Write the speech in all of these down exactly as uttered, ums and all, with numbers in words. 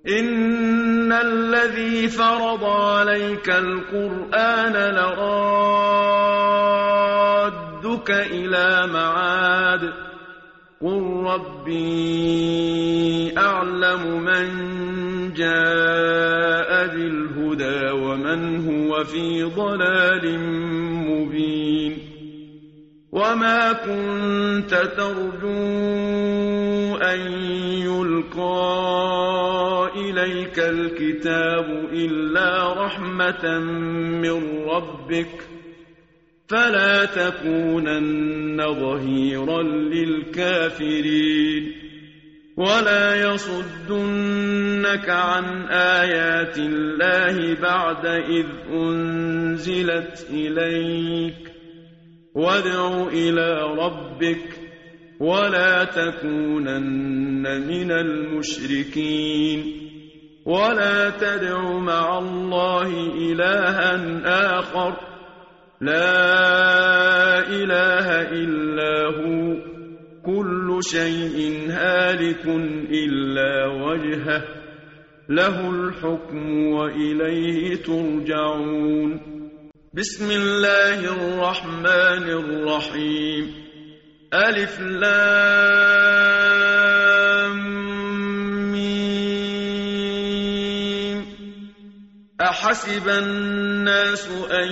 إن الذي فرض عليك القرآن لرادك إلى معاد قل ربي أعلم من جاء بالهدى ومن هو في ضلال مبين وما كنت ترجو أن يلقى إليك الكتاب إلا رحمة من ربك فلا تكونن ظهيرا للكافرين ولا يصدنك عن آيات الله بعد إذ أنزلت إليك وادع إلى ربك ولا تكونن من المشركين ولا تدع مع الله إلها آخر لا إله إلا هو كل شيء هالك إلا وجهه له الحكم وإليه ترجعون بسم الله الرحمن الرحيم ألف لام ميم أحسب الناس أن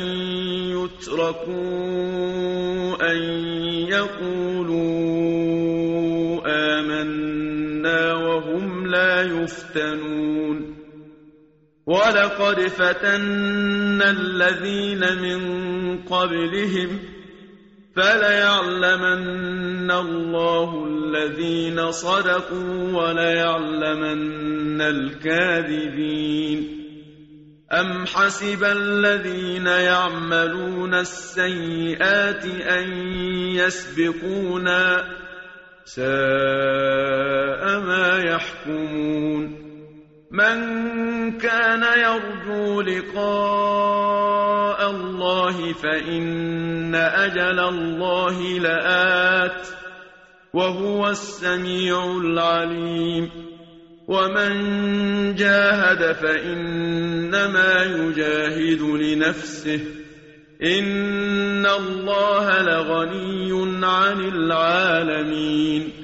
يتركوا أن يقولوا آمنا وهم لا يفتنون ولقد فتنا الذين من قبلهم فليعلمن الله الذين صدقوا وليعلمن الكاذبين أم حسب الذين يعملون السيئات أن يسبقونا ساء ما يحكمون من كان يرجو لقاء الله فإن أجل الله لآت وهو السميع العليم ومن جاهد فإنما يجاهد لنفسه إن الله لغني عن العالمين